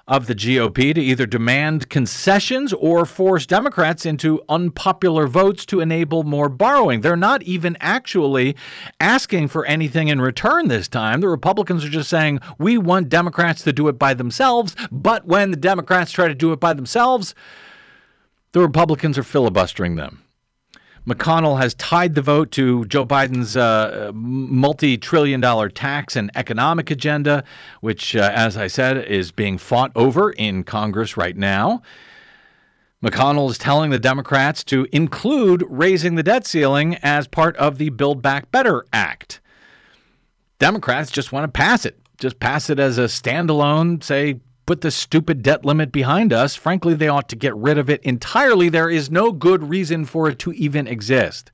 of the GOP to either demand concessions or force Democrats into unpopular votes to enable more borrowing. They're not even actually asking for anything in return this time. The Republicans are just saying, we want Democrats to do it by themselves, but when the Democrats try to do it by themselves, the Republicans are filibustering them. McConnell has tied the vote to Joe Biden's multi-trillion-dollar tax and economic agenda, which, as I said, is being fought over in Congress right now. McConnell is telling the Democrats to include raising the debt ceiling as part of the Build Back Better Act. Democrats just want to pass it. Just pass it as a standalone, say, put the stupid debt limit behind us. Frankly, they ought to get rid of it entirely. There is no good reason for it to even exist.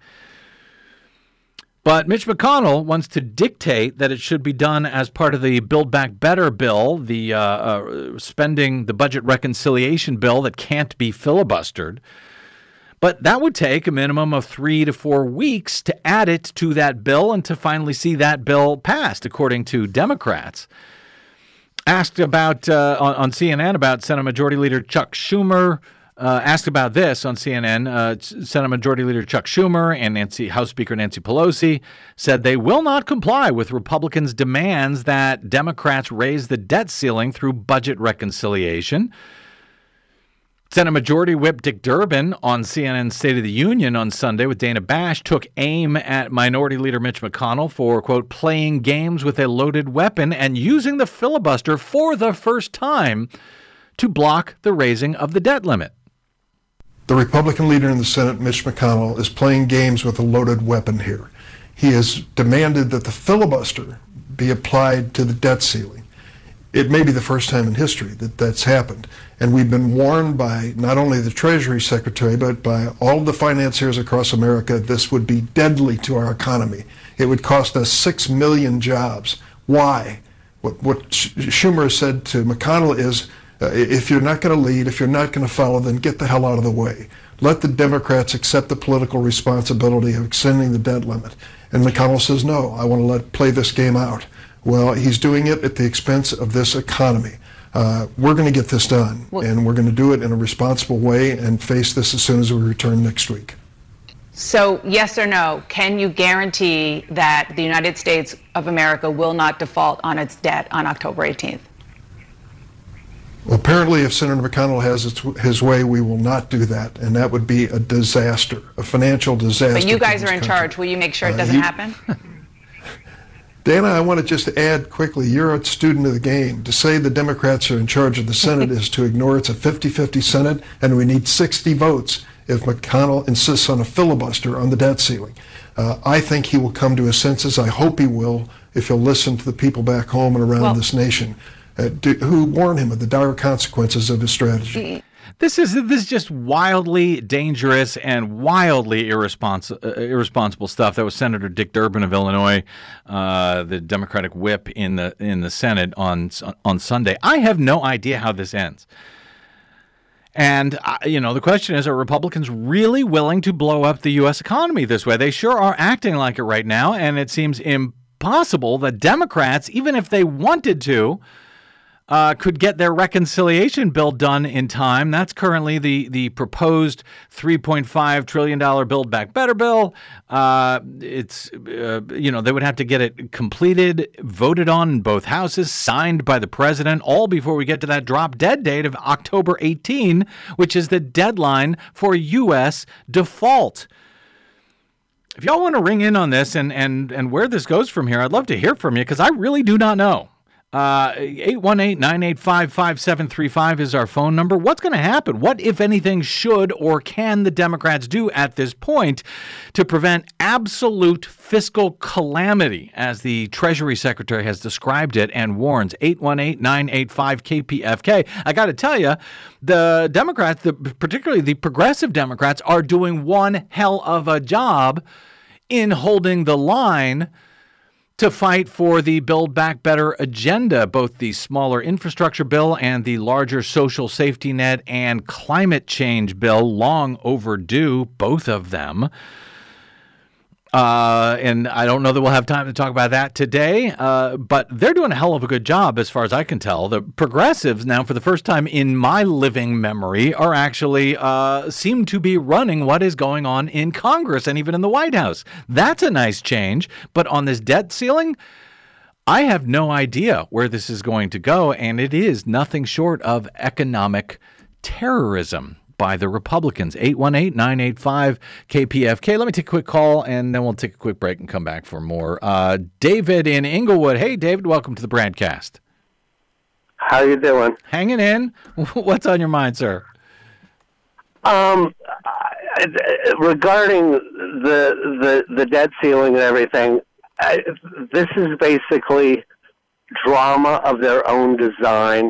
But Mitch McConnell wants to dictate that it should be done as part of the Build Back Better bill, the the budget reconciliation bill that can't be filibustered. But that would take a minimum of 3 to 4 weeks to add it to that bill and to finally see that bill passed, according to Democrats. Asked about on CNN about Senate Majority Leader Chuck Schumer, asked about this on CNN, Senate Majority Leader Chuck Schumer and House Speaker Nancy Pelosi said they will not comply with Republicans' demands that Democrats raise the debt ceiling through budget reconciliation. Senate Majority Whip Dick Durbin on CNN's State of the Union on Sunday with Dana Bash took aim at Minority Leader Mitch McConnell for, quote, playing games with a loaded weapon and using the filibuster for the first time to block the raising of the debt limit. The Republican leader in the Senate, Mitch McConnell, is playing games with a loaded weapon here. He has demanded that the filibuster be applied to the debt ceiling. It may be the first time in history that that's happened. And we've been warned by not only the Treasury Secretary, but by all the financiers across America, this would be deadly to our economy. It would cost us 6 million jobs. Why? What Schumer said to McConnell is, if you're not going to lead, if you're not going to follow, then get the hell out of the way. Let the Democrats accept the political responsibility of extending the debt limit. And McConnell says, no, I want to play this game out. Well, he's doing it at the expense of this economy. We're going to get this done, and we're going to do it in a responsible way and face this as soon as we return next week. So, yes or no, can you guarantee that the United States of America will not default on its debt on October 18th? Well, apparently, if Senator McConnell has his way, we will not do that, and that would be a disaster, a financial disaster. But you guys are in charge. Will you make sure it doesn't happen? Dana, I want to just add quickly, you're a student of the game. To say the Democrats are in charge of the Senate is to ignore it's a 50-50 Senate, and we need 60 votes if McConnell insists on a filibuster on the debt ceiling. I think he will come to his senses. I hope he will, if he'll listen to the people back home and around this nation who warn him of the dire consequences of his strategy. This is just wildly dangerous and wildly irresponsible stuff. That was Senator Dick Durbin of Illinois, the Democratic whip in the Senate on Sunday. I have no idea how this ends. And, the question is, are Republicans really willing to blow up the U.S. economy this way? They sure are acting like it right now, and it seems impossible that Democrats, even if they wanted to, could get their reconciliation bill done in time. That's currently the proposed $3.5 trillion Build Back Better bill. They would have to get it completed, voted on in both houses, signed by the president, all before we get to that drop dead date of October 18, which is the deadline for U.S. default. If y'all want to ring in on this and where this goes from here, I'd love to hear from you because I really do not know. 818-985-5735 is our phone number. What's going to happen? What, if anything, should or can the Democrats do at this point to prevent absolute fiscal calamity, as the Treasury Secretary has described it and warns? 818-985-KPFK. I got to tell you, the Democrats, particularly the progressive Democrats, are doing one hell of a job in holding the line to fight for the Build Back Better agenda, both the smaller infrastructure bill and the larger social safety net and climate change bill, long overdue, both of them. And I don't know that we'll have time to talk about that today, but they're doing a hell of a good job as far as I can tell. The progressives now, for the first time in my living memory, are actually seem to be running what is going on in Congress and even in the White House. That's a nice change. But on this debt ceiling, I have no idea where this is going to go, and it is nothing short of economic terrorism by the Republicans. 818-985-KPFK. Let me take a quick call, and then we'll take a quick break and come back for more. David in Inglewood. Hey, David, welcome to the Bradcast. How you doing? Hanging in. What's on your mind, sir? Regarding the debt ceiling and everything, this is basically drama of their own design.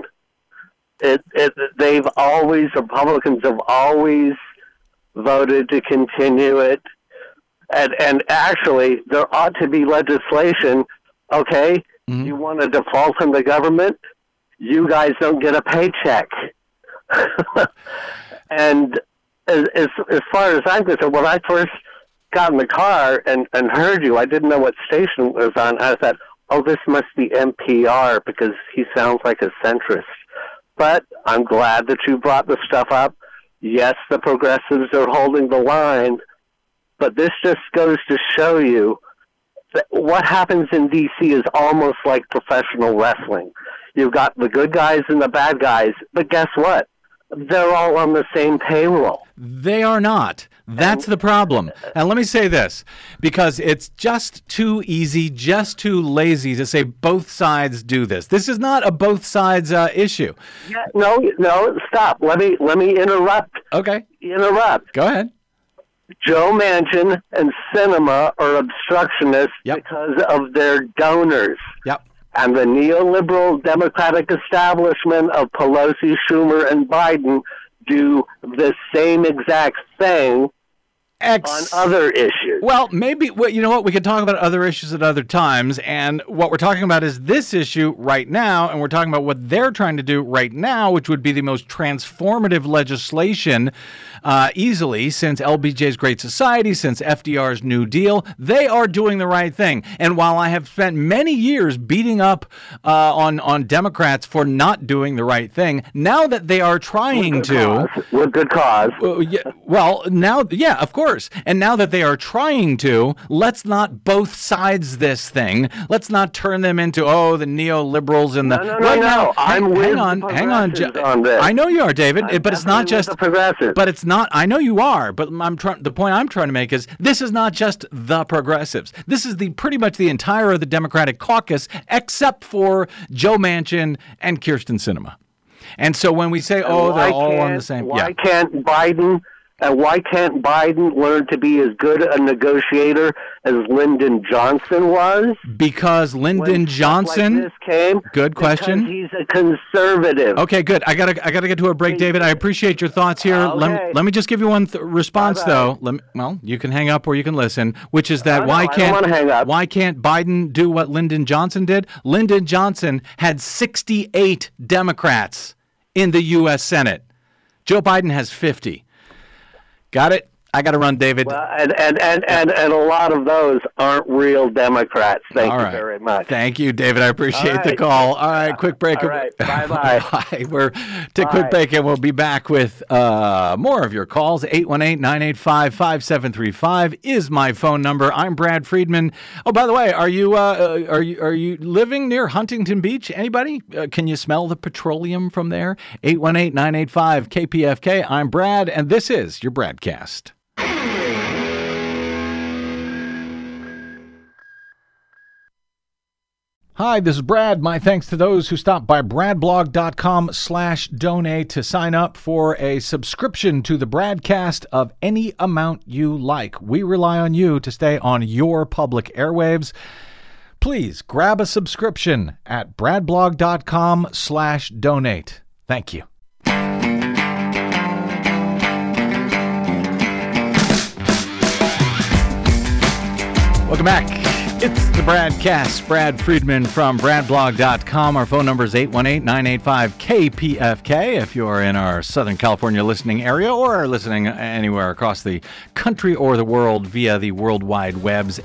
Republicans have always voted to continue it, and actually there ought to be legislation. Okay, You want to default on the government, you guys don't get a paycheck. And as far as I'm concerned, when I first got in the car and heard you, I didn't know what station it was on. I thought, oh, this must be NPR because he sounds like a centrist. But I'm glad that you brought the stuff up. Yes, the progressives are holding the line, but this just goes to show you that what happens in D.C. is almost like professional wrestling. You've got the good guys and the bad guys, but guess what? They're all on the same payroll. They are not. That's the problem. And let me say this, because it's just too easy, just too lazy to say both sides do this. This is not a both sides issue. Yeah, no, stop. Let me interrupt. Okay. Interrupt. Go ahead. Joe Manchin and Sinema are obstructionists because of their donors. Yep. And the neoliberal Democratic establishment of Pelosi, Schumer, and Biden do the same exact thing on other issues. Well, maybe, you know what, we could talk about other issues at other times, and what we're talking about is this issue right now, and we're talking about what they're trying to do right now, which would be the most transformative legislation easily since LBJ's Great Society, since FDR's New Deal. They are doing the right thing. And while I have spent many years beating up on Democrats for not doing the right thing, now that they are trying to... With good cause. Of course. And now that they are trying to, let's not both sides this thing. Let's not turn them into, the neoliberals and the... No. I'm with the progressives on this. I know you are, David, but it's not just... the progressives. But it's not... I know you are, but the point I'm trying to make is this is not just the progressives. This is pretty much the entire of the Democratic caucus, except for Joe Manchin and Kyrsten Sinema. And so when we say, they're all on the same... Why can't Biden learn to be as good a negotiator as Lyndon Johnson was? Because Lyndon Johnson... Like this came, good question. Because he's a conservative. Okay, good. I gotta get to a break, David. I appreciate your thoughts here. Okay. Let me just give you one response, though. You can hang up or you can listen, which is that why can't Biden do what Lyndon Johnson did? Lyndon Johnson had 68 Democrats in the U.S. Senate. Joe Biden has 50. Got it? I got to run, David. Well, and a lot of those aren't real Democrats. Thank you very much. Thank you, David. I appreciate the call. All right, quick break. All right, bye-bye. Bye. We're take a quick break, and we'll be back with more of your calls. 818-985-5735 is my phone number. I'm Brad Friedman. Oh, by the way, are you living near Huntington Beach? Anybody? Can you smell the petroleum from there? 818-985-KPFK. I'm Brad, and this is your Bradcast. Hi, this is Brad. My thanks to those who stopped by bradblog.com/donate to sign up for a subscription to the Bradcast of any amount you like. We rely on you to stay on your public airwaves. Please grab a subscription at bradblog.com/donate. Thank you. Welcome back. It's the BradCast. Brad Friedman from BradBlog.com. Our phone number is 818-985-KPFK if you are in our Southern California listening area or are listening anywhere across the country or the world via the World Wide Webs.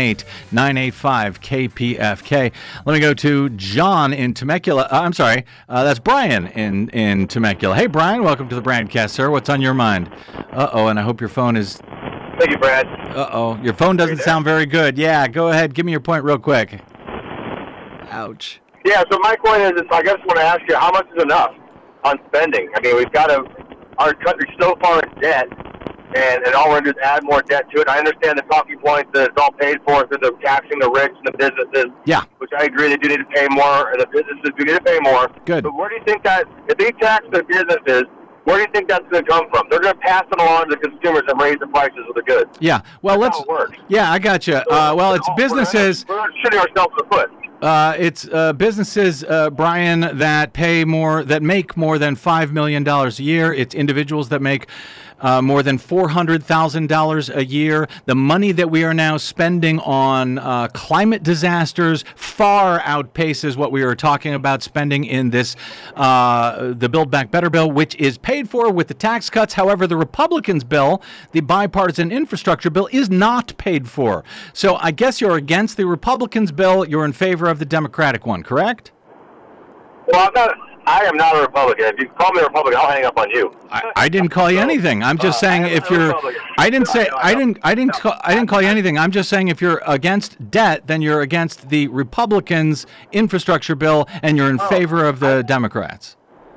818-985-KPFK. Let me go to John in Temecula. That's Brian in Temecula. Hey, Brian, welcome to the BradCast, sir. What's on your mind? Uh-oh, and I hope your phone is... Thank you, Brad. Uh-oh, your phone doesn't sound very good. Yeah, go ahead. Give me your point real quick. Ouch. Yeah, so my point is, I just want to ask you, how much is enough on spending? I mean, our country's so far in debt, and all we're going to do is add more debt to it. I understand the talking point that it's all paid for through the taxing the rich and the businesses. Yeah. Which I agree, they do need to pay more, and the businesses do need to pay more. Good. But where do you think that, if they tax the businesses, where do you think that's going to come from? They're going to pass it along to the consumers and raise the prices of the goods. Yeah, well, that's how it works. Yeah, I got you. It's businesses. We're shooting ourselves in the foot. It's businesses, Brian, that make more than $5 million a year. It's individuals that make more than $400,000 a year. The money that we are now spending on climate disasters far outpaces what we were talking about spending in this the Build Back Better bill, which is paid for with the tax cuts. However, the Republicans' bill, the bipartisan infrastructure bill, is not paid for. So I guess you're against the Republicans' bill. You're in favor of the Democratic one, correct? Well, I am not a Republican. If you call me a Republican, I'll hang up on you. I didn't call you anything. I'm just saying if you're. I didn't call you anything. I'm just saying if you're against debt, then you're against the Republicans' infrastructure bill, and you're in favor of the Democrats.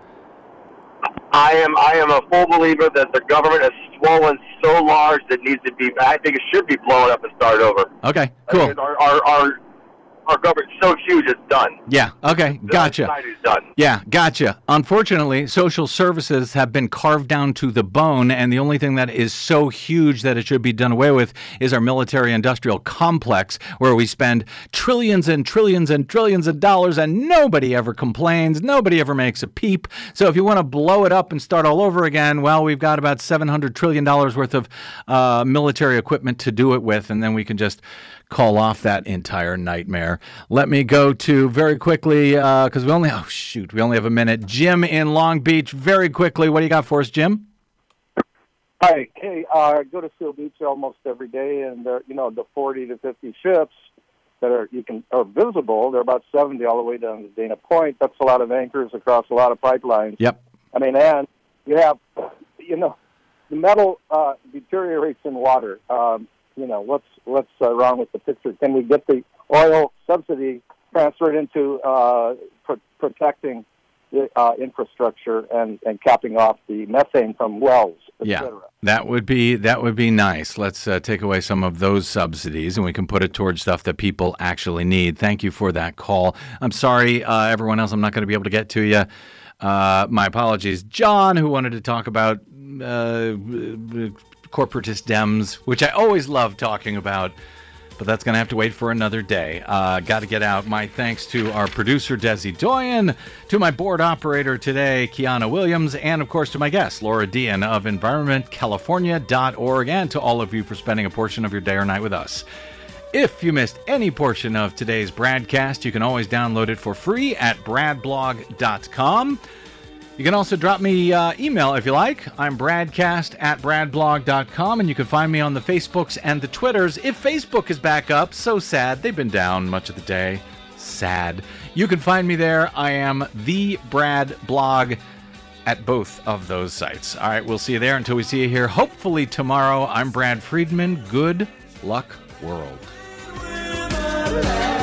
I am a full believer that the government has swollen so large that needs to be. I think it should be blown up and start over. Okay, cool. Our government's so huge, it's done. Yeah, okay, gotcha. Society's done. Yeah, gotcha. Unfortunately, social services have been carved down to the bone, and the only thing that is so huge that it should be done away with is our military-industrial complex, where we spend trillions and trillions and trillions of dollars, and nobody ever complains, nobody ever makes a peep. So if you want to blow it up and start all over again, well, we've got about $700 trillion worth of military equipment to do it with, and then we can just call off that entire nightmare. Let me go to very quickly, because we only have a minute. Jim in Long Beach, very quickly. What do you got for us, Jim? Hi. Hey, I go to Seal Beach almost every day, and the 40 to 50 ships that are visible. They're about 70 all the way down to Dana Point. That's a lot of anchors across a lot of pipelines. Yep. I mean, and you have, the metal deteriorates in water. What's wrong with the picture? Can we get the oil subsidy transferred into protecting the infrastructure and capping off the methane from wells, etc.? That would be nice. Let's take away some of those subsidies, and we can put it towards stuff that people actually need. Thank you for that call. I'm sorry, everyone else, I'm not going to be able to get to you. My apologies. John, who wanted to talk about corporatist Dems, which I always love talking about, but that's going to have to wait for another day. Got to get out. My thanks to our producer, Desi Doyen, to my board operator today, Kiana Williams, and, of course, to my guest, Laura Dean of EnvironmentCalifornia.org, and to all of you for spending a portion of your day or night with us. If you missed any portion of today's BradCast, you can always download it for free at BradBlog.com. You can also drop me email if you like. I'm bradcast@bradblog.com, and you can find me on the Facebooks and the Twitters. If Facebook is back up, so sad. They've been down much of the day. Sad. You can find me there. I am the Brad Blog at both of those sites. All right, we'll see you there until we see you here, hopefully tomorrow. I'm Brad Friedman. Good luck, world.